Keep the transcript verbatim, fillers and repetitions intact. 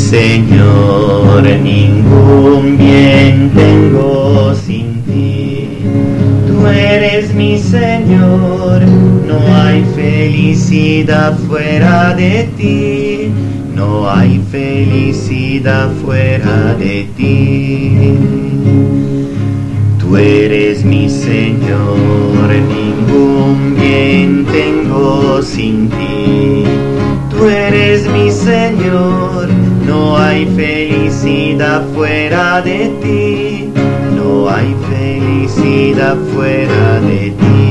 Señor, ningún bien tengo sin ti. Tú eres mi Señor, no hay felicidad fuera de ti. No hay felicidad fuera de ti. Tú eres mi Señor, ningún bien tengo sin ti. Tú eres mi Señor, no hay felicidad fuera de ti. No hay felicidad fuera de ti.